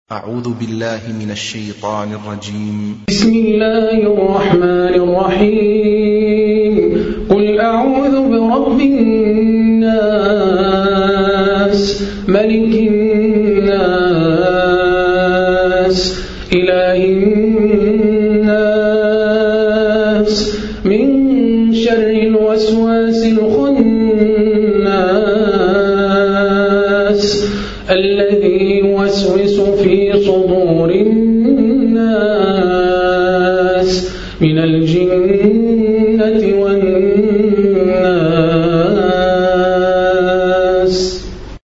أعوذ بالله من الشيطان الرجيم. بسم الله الرحمن الرحيم. قل أعوذ برب الناس ملك الناس إله الناس من شر الوسواس الخناس الذي يوسوس في صدور الناس من